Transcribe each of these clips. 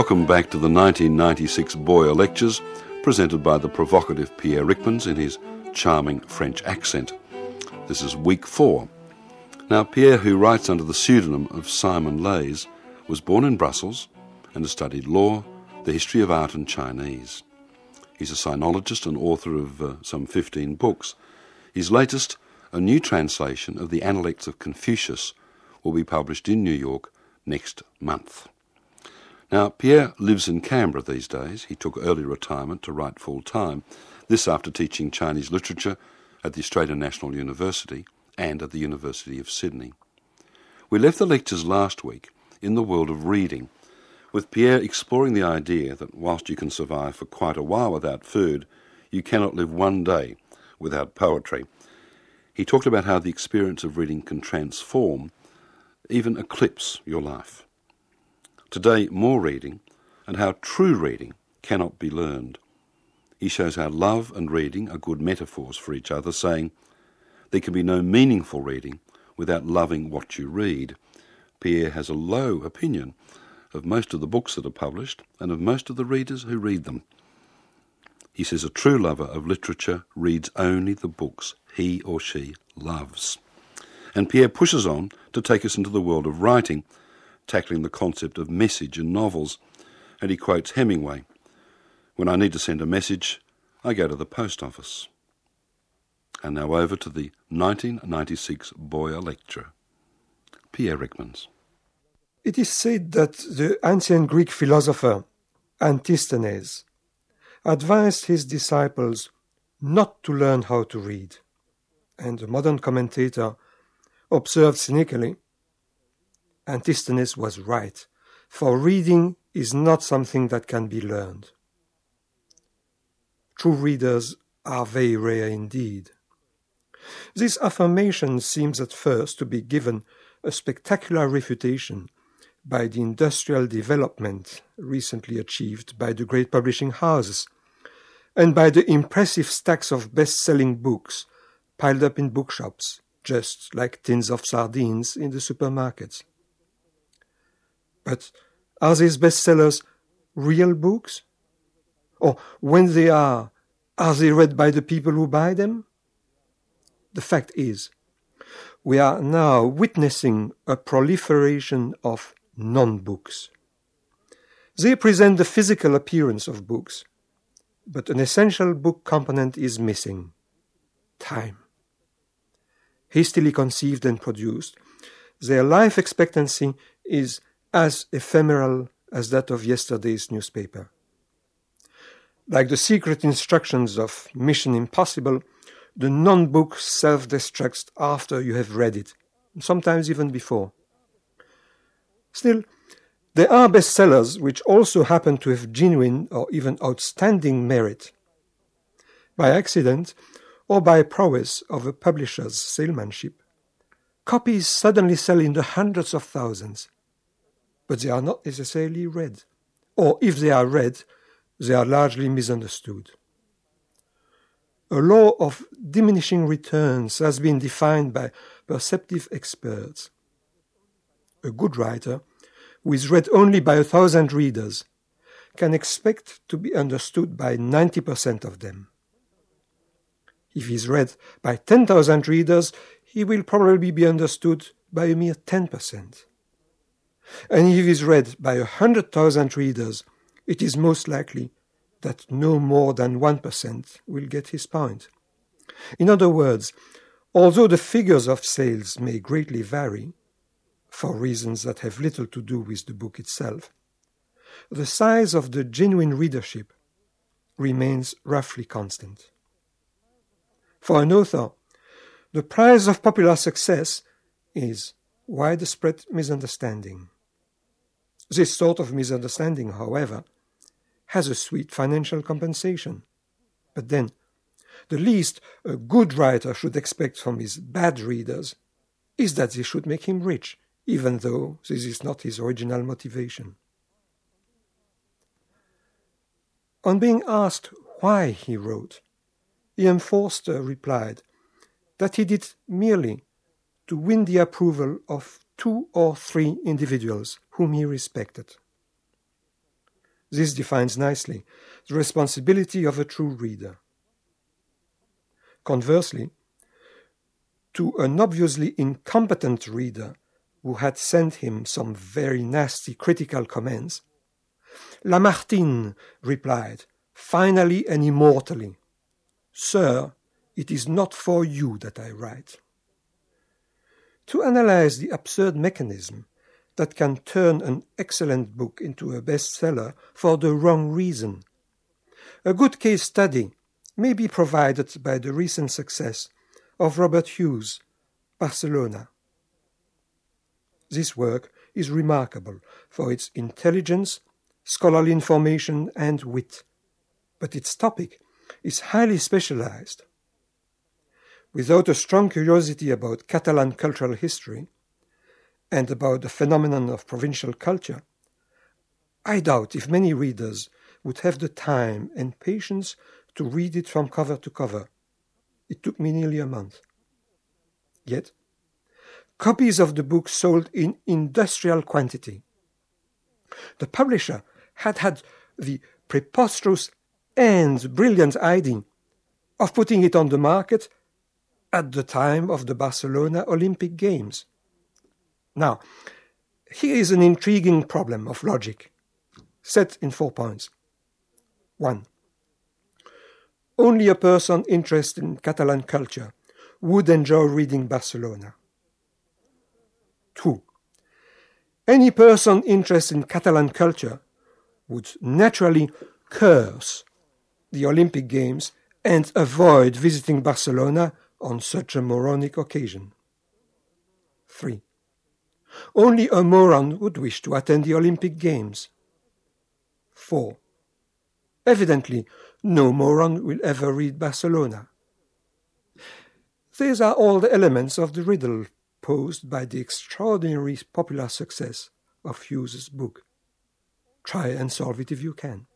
Welcome back to the 1996 Boyer Lectures, presented by the provocative Pierre Ryckmans in his charming French accent. This is week 4. Now, Pierre, who writes under the pseudonym of Simon Leys, was born in Brussels and has studied law, the history of art and Chinese. He's a sinologist and author of some 15 books. His latest, a new translation of the Analects of Confucius, will be published in New York next month. Now, Pierre lives in Canberra these days. He took early retirement to write full-time, this after teaching Chinese literature at the Australian National University and at the University of Sydney. We left the lectures last week in the world of reading, with Pierre exploring the idea that whilst you can survive for quite a while without food, you cannot live one day without poetry. He talked about how the experience of reading can transform, even eclipse your life. Today, more reading, and how true reading cannot be learned. He shows how love and reading are good metaphors for each other, saying, there can be no meaningful reading without loving what you read. Pierre has a low opinion of most of the books that are published and of most of the readers who read them. He says a true lover of literature reads only the books he or she loves. And Pierre pushes on to take us into the world of writing, tackling the concept of message in novels, and he quotes Hemingway, "When I need to send a message, I go to the post office." And now over to the 1996 Boyer Lecture. Pierre Ryckmans. It is said that the ancient Greek philosopher Antisthenes advised his disciples not to learn how to read, and a modern commentator observed cynically, Antisthenes was right, for reading is not something that can be learned. True readers are very rare indeed. This affirmation seems at first to be given a spectacular refutation by the industrial development recently achieved by the great publishing houses, and by the impressive stacks of best-selling books piled up in bookshops, just like tins of sardines in the supermarkets. But are these bestsellers real books? Or when they are they read by the people who buy them? The fact is, we are now witnessing a proliferation of non-books. They present the physical appearance of books, but an essential book component is missing: time. Hastily conceived and produced, their life expectancy is as ephemeral as that of yesterday's newspaper. Like the secret instructions of Mission Impossible, the non-book self-destructs after you have read it, sometimes even before. Still, there are bestsellers which also happen to have genuine or even outstanding merit. By accident, or by prowess of a publisher's salesmanship, copies suddenly sell in the hundreds of thousands, but they are not necessarily read, or if they are read, they are largely misunderstood. A law of diminishing returns has been defined by perceptive experts. A good writer, who is read only by 1,000 readers, can expect to be understood by 90% of them. If he is read by 10,000 readers, he will probably be understood by a mere 10%. And if he is read by 100,000 readers, it is most likely that no more than 1% will get his point. In other words, although the figures of sales may greatly vary, for reasons that have little to do with the book itself, the size of the genuine readership remains roughly constant. For an author, the price of popular success is widespread misunderstanding. This sort of misunderstanding, however, has a sweet financial compensation. But then, the least a good writer should expect from his bad readers is that they should make him rich, even though this is not his original motivation. On being asked why he wrote, Ian Forster replied that he did merely to win the approval of 2 or 3 individuals whom he respected. This defines nicely the responsibility of a true reader. Conversely, to an obviously incompetent reader who had sent him some very nasty critical comments, Lamartine replied, finally and immortally, "Sir, it is not for you that I write." To analyze the absurd mechanism that can turn an excellent book into a bestseller for the wrong reason, a good case study may be provided by the recent success of Robert Hughes' Barcelona. This work is remarkable for its intelligence, scholarly information, and wit, but its topic is highly specialized. Without a strong curiosity about Catalan cultural history and about the phenomenon of provincial culture, I doubt if many readers would have the time and patience to read it from cover to cover. It took me nearly a month. Yet, copies of the book sold in industrial quantity. The publisher had the preposterous and brilliant idea of putting it on the market at the time of the Barcelona Olympic Games. Now, here is an intriguing problem of logic, set in 4 points. 1. Only a person interested in Catalan culture would enjoy reading Barcelona. 2. Any person interested in Catalan culture would naturally curse the Olympic Games and avoid visiting Barcelona on such a moronic occasion. 3. Only a moron would wish to attend the Olympic Games. 4. Evidently, no moron will ever read Barcelona. These are all the elements of the riddle posed by the extraordinary popular success of Hughes' book. Try and solve it if you can.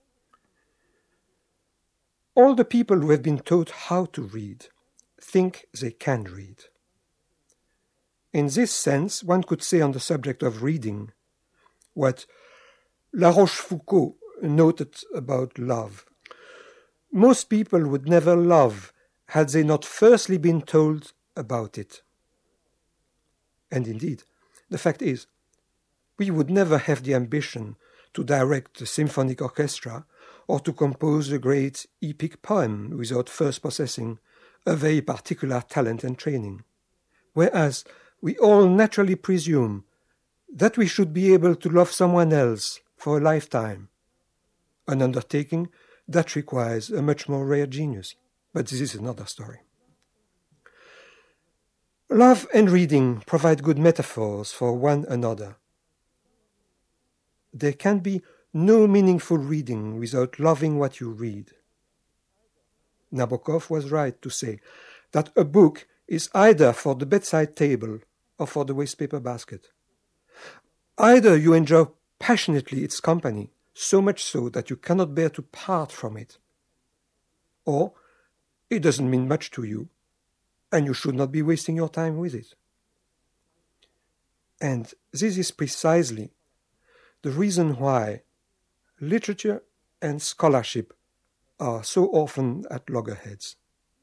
All the people who have been taught how to read think they can read. In this sense, one could say on the subject of reading what La Rochefoucauld noted about love. Most people would never love had they not firstly been told about it. And indeed, the fact is, we would never have the ambition to direct a symphonic orchestra or to compose a great epic poem without first possessing a very particular talent and training, whereas we all naturally presume that we should be able to love someone else for a lifetime, an undertaking that requires a much more rare genius. But this is another story. Love and reading provide good metaphors for one another. There can be no meaningful reading without loving what you read. Nabokov was right to say that a book is either for the bedside table or for the wastepaper basket. Either you enjoy passionately its company, so much so that you cannot bear to part from it, or it doesn't mean much to you, and you should not be wasting your time with it. And this is precisely the reason why literature and scholarship are so often at loggerheads.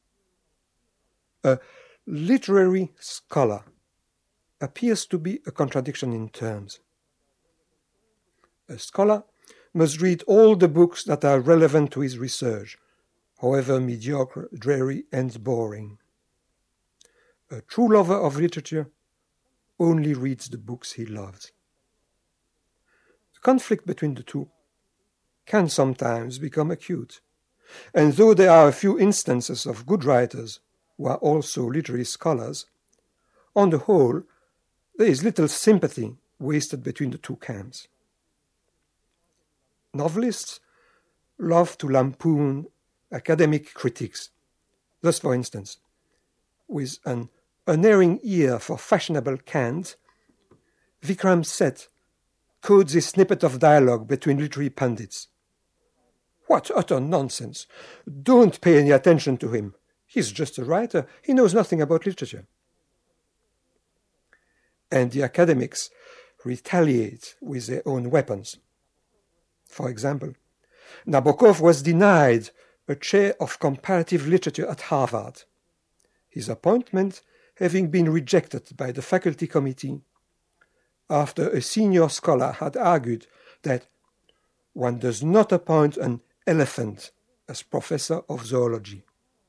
A literary scholar appears to be a contradiction in terms. A scholar must read all the books that are relevant to his research, however mediocre, dreary, and boring. A true lover of literature only reads the books he loves. The conflict between the two can sometimes become acute, and though there are a few instances of good writers who are also literary scholars, on the whole, there is little sympathy wasted between the two camps. Novelists love to lampoon academic critics. Thus, for instance, with an unerring ear for fashionable cant, Vikram Seth quotes a snippet of dialogue between literary pundits. What utter nonsense! Don't pay any attention to him. He's just a writer. He knows nothing about literature. And the academics retaliate with their own weapons. For example, Nabokov was denied a chair of comparative literature at Harvard, his appointment having been rejected by the faculty committee after a senior scholar had argued that one does not appoint an elephant as professor of zoology.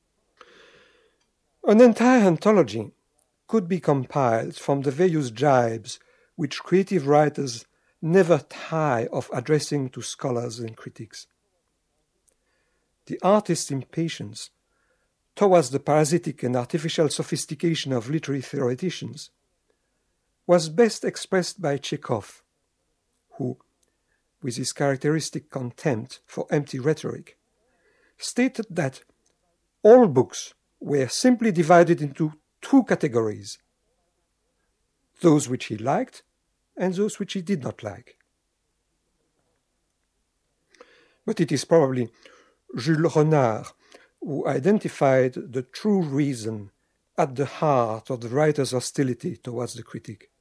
An entire anthology could be compiled from the various jibes which creative writers never tire of addressing to scholars and critics. The artist's impatience towards the parasitic and artificial sophistication of literary theoreticians was best expressed by Chekhov, who, with his characteristic contempt for empty rhetoric, stated that all books were simply divided into two categories, those which he liked and those which he did not like. But it is probably Jules Renard who identified the true reason at the heart of the writer's hostility towards the critic.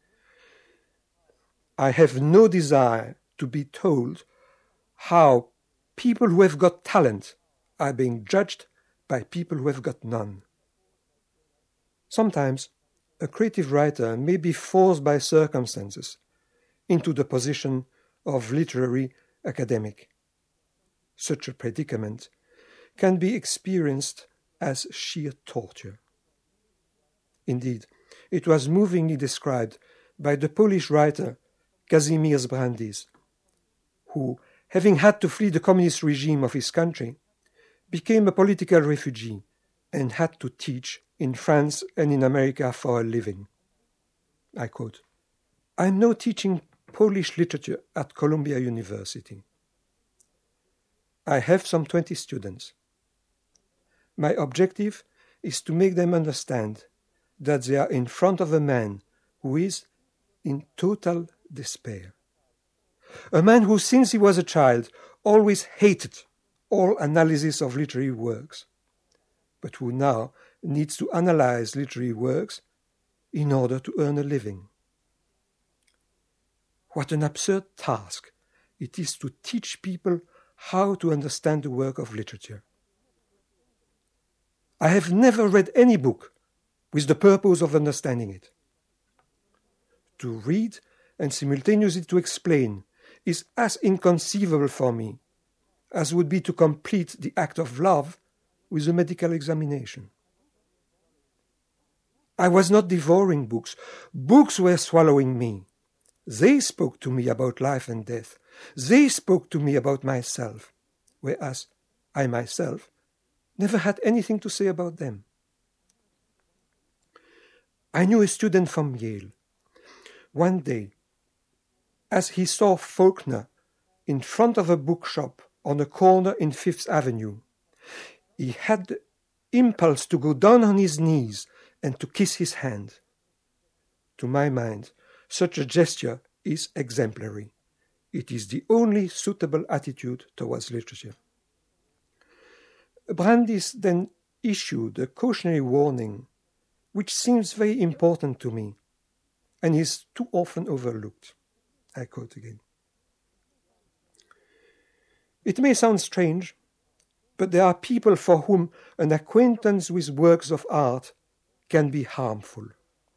I have no desire to be told how people who have got talent are being judged by people who have got none. Sometimes a creative writer may be forced by circumstances into the position of literary academic. Such a predicament can be experienced as sheer torture. Indeed, it was movingly described by the Polish writer Kazimierz Brandis, who, having had to flee the communist regime of his country, became a political refugee and had to teach in France and in America for a living. I quote, "I am now teaching Polish literature at Columbia University. I have some 20 students. My objective is to make them understand that they are in front of a man who is in total despair. A man who, since he was a child, always hated all analysis of literary works, but who now needs to analyze literary works in order to earn a living. What an absurd task it is to teach people how to understand the work of literature. I have never read any book with the purpose of understanding it. To read and simultaneously to explain is as inconceivable for me as would be to complete the act of love with a medical examination. I was not devouring books. Books were swallowing me. They spoke to me about life and death. They spoke to me about myself, whereas I myself never had anything to say about them. I knew a student from Yale. One day, as he saw Faulkner in front of a bookshop on a corner in Fifth Avenue, he had the impulse to go down on his knees and to kiss his hand. To my mind, such a gesture is exemplary. It is the only suitable attitude towards literature. Brandis then issued a cautionary warning, which seems very important to me and is too often overlooked. I quote again. It may sound strange, but there are people for whom an acquaintance with works of art can be harmful.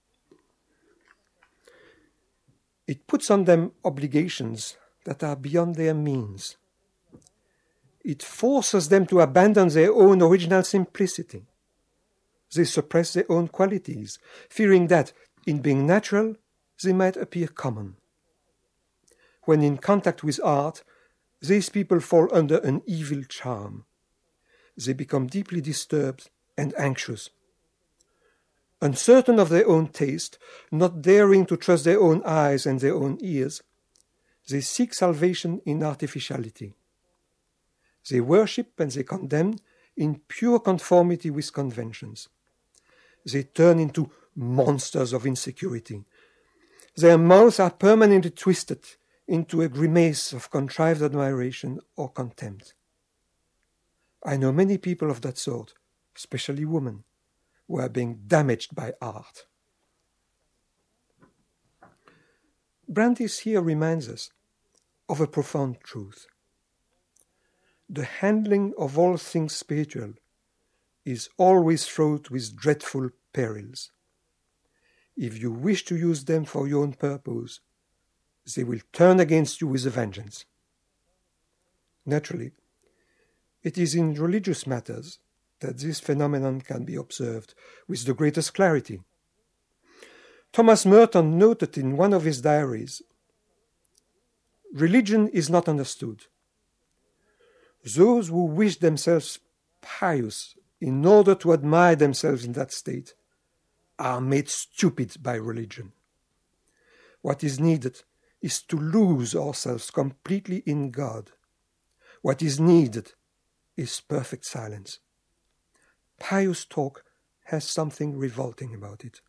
It puts on them obligations that are beyond their means. It forces them to abandon their own original simplicity. They suppress their own qualities, fearing that, in being natural, they might appear common. When in contact with art, these people fall under an evil charm. They become deeply disturbed and anxious. Uncertain of their own taste, not daring to trust their own eyes and their own ears, they seek salvation in artificiality. They worship and they condemn in pure conformity with conventions. They turn into monsters of insecurity. Their mouths are permanently twisted into a grimace of contrived admiration or contempt. I know many people of that sort, especially women, who are being damaged by art. Brandis here reminds us of a profound truth. The handling of all things spiritual is always fraught with dreadful perils. If you wish to use them for your own purpose, they will turn against you with a vengeance. Naturally, it is in religious matters that this phenomenon can be observed with the greatest clarity. Thomas Merton noted in one of his diaries, "Religion is not understood. Those who wish themselves pious in order to admire themselves in that state are made stupid by religion. What is needed is to lose ourselves completely in God. What is needed is perfect silence. Pious talk has something revolting about it."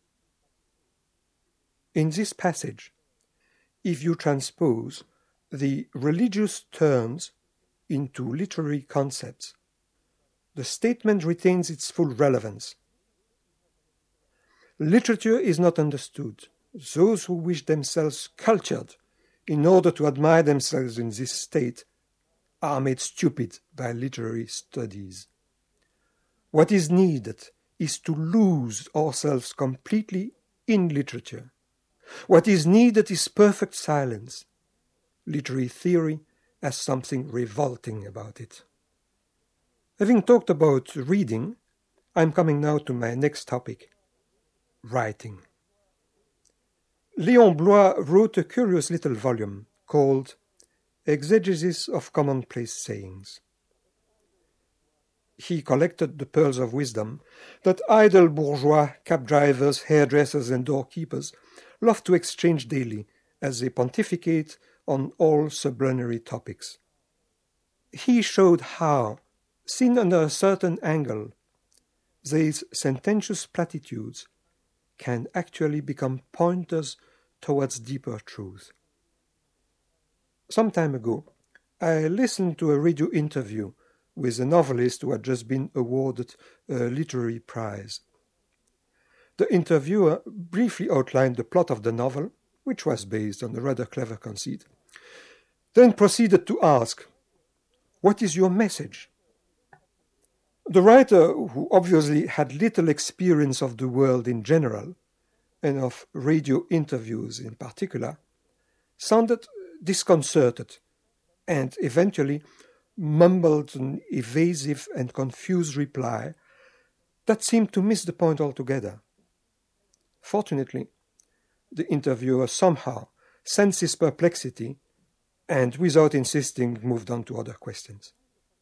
In this passage, if you transpose the religious terms into literary concepts, the statement retains its full relevance. Literature is not understood. Those who wish themselves cultured in order to admire themselves in this state are made stupid by literary studies. What is needed is to lose ourselves completely in literature. What is needed is perfect silence. Literary theory has something revolting about it. Having talked about reading, I'm coming now to my next topic, writing. Léon Bloy wrote a curious little volume called Exegesis of Commonplace Sayings. He collected the pearls of wisdom that idle bourgeois, cab drivers, hairdressers, and doorkeepers love to exchange daily as they pontificate on all sublunary topics. He showed how, seen under a certain angle, these sententious platitudes can actually become pointers towards deeper truth. Some time ago, I listened to a radio interview with a novelist who had just been awarded a literary prize. The interviewer briefly outlined the plot of the novel, which was based on a rather clever conceit, then proceeded to ask, "What is your message?" The writer, who obviously had little experience of the world in general, and of radio interviews in particular, sounded disconcerted and eventually mumbled an evasive and confused reply that seemed to miss the point altogether. Fortunately, the interviewer somehow sensed his perplexity and, without insisting, moved on to other questions.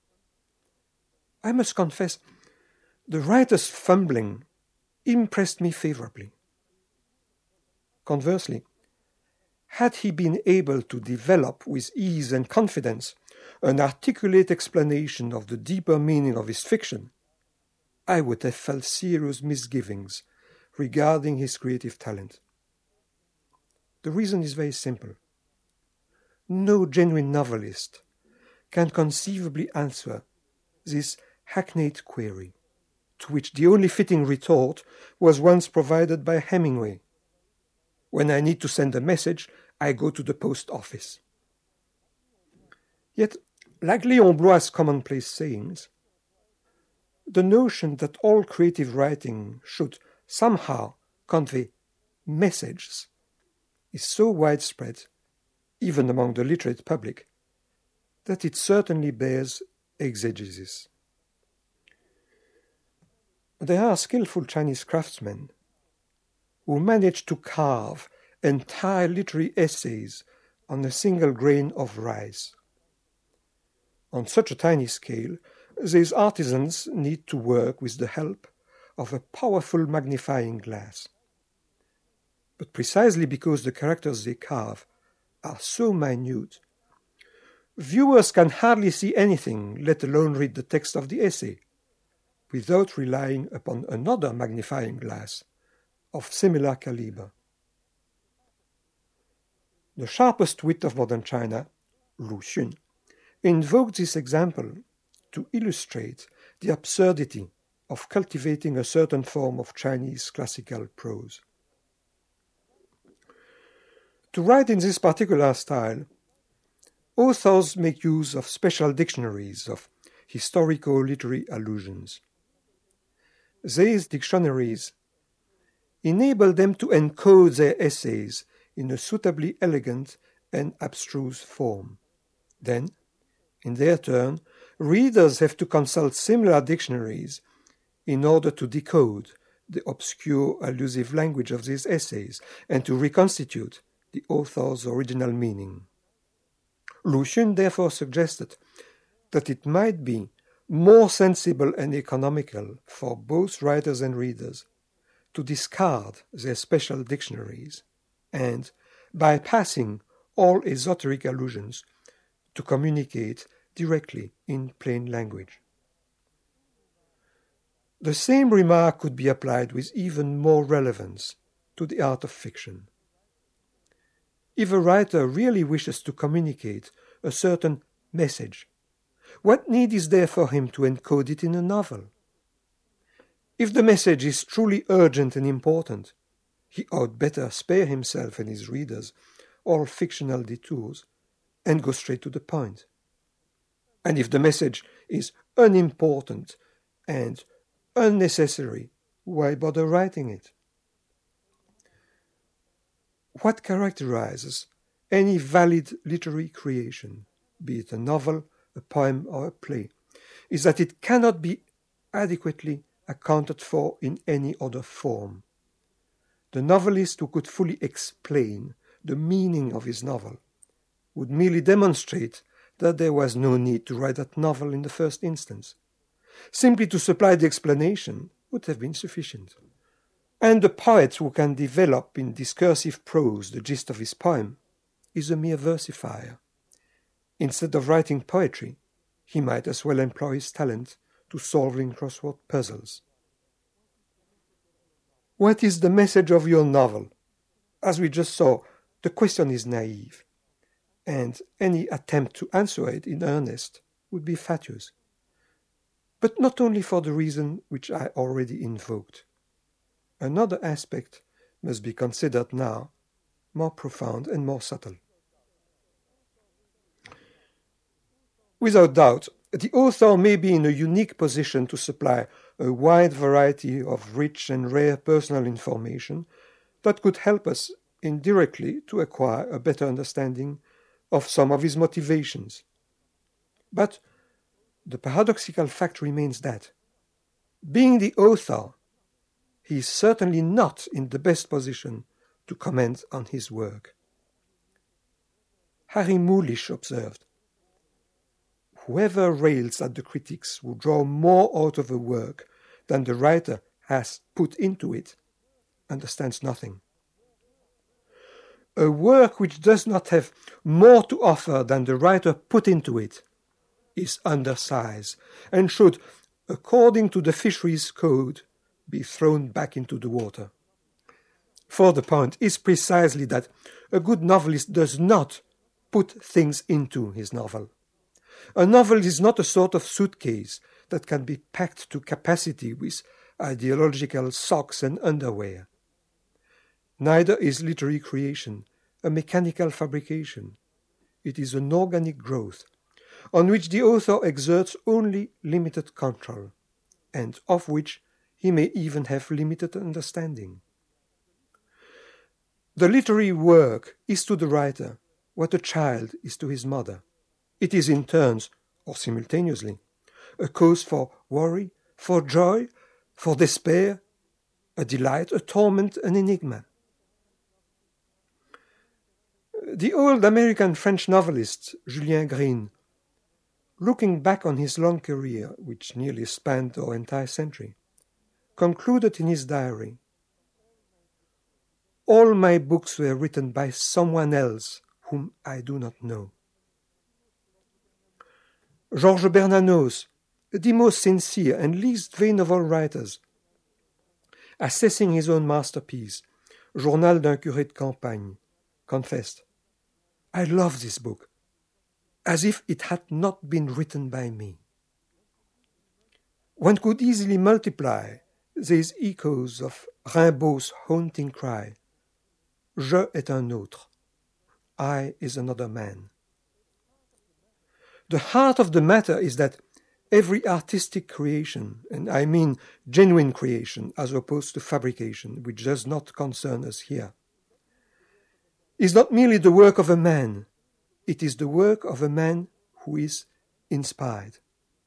I must confess, the writer's fumbling impressed me favorably. Conversely, had he been able to develop with ease and confidence an articulate explanation of the deeper meaning of his fiction, I would have felt serious misgivings regarding his creative talent. The reason is very simple. No genuine novelist can conceivably answer this hackneyed query, to which the only fitting retort was once provided by Hemingway. When I need to send a message, I go to the post office. Yet, like Léon Bloy's commonplace sayings, the notion that all creative writing should somehow convey messages is so widespread, even among the literate public, that it certainly bears exegesis. There are skillful Chinese craftsmen who manage to carve entire literary essays on a single grain of rice. On such a tiny scale, these artisans need to work with the help of a powerful magnifying glass. But precisely because the characters they carve are so minute, viewers can hardly see anything, let alone read the text of the essay, without relying upon another magnifying glass of similar caliber. The sharpest wit of modern China, Lu Xun, invoked this example to illustrate the absurdity of cultivating a certain form of Chinese classical prose. To write in this particular style, authors make use of special dictionaries of historico-literary allusions. These dictionaries enable them to encode their essays in a suitably elegant and abstruse form. Then, in their turn, readers have to consult similar dictionaries in order to decode the obscure allusive language of these essays and to reconstitute the author's original meaning. Lu Xun therefore suggested that it might be more sensible and economical for both writers and readers to discard their special dictionaries and, bypassing all esoteric allusions, to communicate directly in plain language. The same remark could be applied with even more relevance to the art of fiction. If a writer really wishes to communicate a certain message, what need is there for him to encode it in a novel? If the message is truly urgent and important, he ought better spare himself and his readers all fictional detours and go straight to the point. And if the message is unimportant and unnecessary, why bother writing it? What characterizes any valid literary creation, be it a novel, a poem, or a play, is that it cannot be adequately accounted for in any other form. The novelist who could fully explain the meaning of his novel would merely demonstrate that there was no need to write that novel in the first instance. Simply to supply the explanation would have been sufficient. And the poet who can develop in discursive prose the gist of his poem is a mere versifier. Instead of writing poetry, he might as well employ his talent to solving crossword puzzles. What is the message of your novel? As we just saw, the question is naive, and any attempt to answer it in earnest would be fatuous. But not only for the reason which I already invoked. Another aspect must be considered now, more profound and more subtle. Without doubt, the author may be in a unique position to supply a wide variety of rich and rare personal information that could help us indirectly to acquire a better understanding of some of his motivations. But the paradoxical fact remains that, being the author, he is certainly not in the best position to comment on his work. Harry Mulisch observed, "Whoever rails at the critics who draw more out of a work than the writer has put into it understands nothing. A work which does not have more to offer than the writer put into it is undersized and should, according to the fisheries code, be thrown back into the water." For the point is precisely that a good novelist does not put things into his novel. A novel is not a sort of suitcase that can be packed to capacity with ideological socks and underwear. Neither is literary creation a mechanical fabrication. It is an organic growth, on which the author exerts only limited control, and of which he may even have limited understanding. The literary work is to the writer what a child is to his mother. It is in turns, or simultaneously, a cause for worry, for joy, for despair, a delight, a torment, an enigma. The old American-French novelist Julien Green, looking back on his long career, which nearly spanned our entire century, concluded in his diary, "All my books were written by someone else whom I do not know." Georges Bernanos, the most sincere and least vain of all writers, assessing his own masterpiece, Journal d'un curé de campagne, confessed, "I love this book, as if it had not been written by me." One could easily multiply these echoes of Rimbaud's haunting cry, "Je est un autre," I is another man. The heart of the matter is that every artistic creation, and I mean genuine creation as opposed to fabrication, which does not concern us here, is not merely the work of a man, it is the work of a man who is inspired.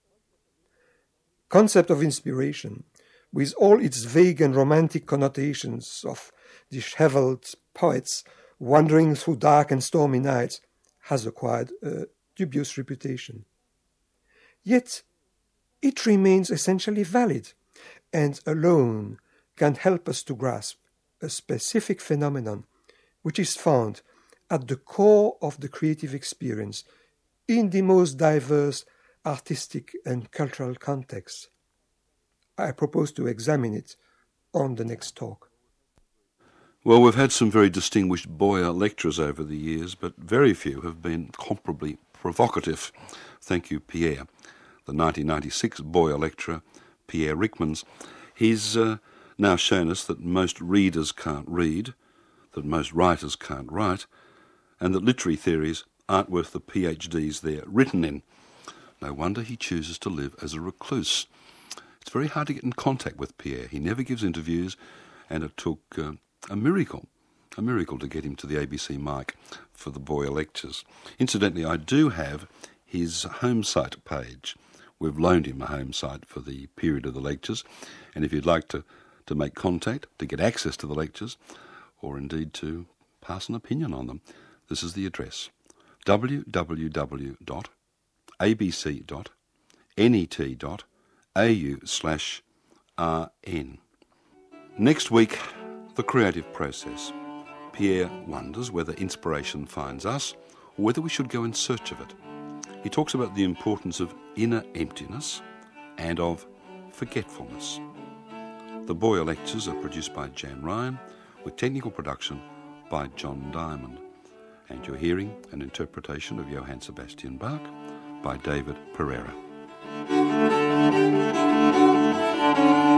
Concept of inspiration, with all its vague and romantic connotations of disheveled poets wandering through dark and stormy nights, has acquired a dubious reputation. Yet it remains essentially valid, and alone can help us to grasp a specific phenomenon which is found at the core of the creative experience in the most diverse artistic and cultural contexts. I propose to examine it on the next talk. Well, we've had some very distinguished Boyer lecturers over the years, but very few have been comparably provocative. Thank you, Pierre. The 1996 Boyer lecturer, Pierre Ryckmans, he's now shown us that most readers can't read, that most writers can't write, and that literary theories aren't worth the PhDs they're written in. No wonder he chooses to live as a recluse. It's very hard to get in contact with Pierre. He never gives interviews, and it took a miracle to get him to the ABC mic for the Boyer lectures. Incidentally, I do have his home site page. We've loaned him a home site for the period of the lectures, and if you'd like to make contact, to get access to the lectures, or indeed to pass an opinion on them, this is the address: www.abc.net.au/RN. Next week, the creative process. Pierre wonders whether inspiration finds us or whether we should go in search of it. He talks about the importance of inner emptiness and of forgetfulness. The Boyer lectures are produced by Jan Ryan, with technical production by John Diamond. And you're hearing an interpretation of Johann Sebastian Bach by David Pereira.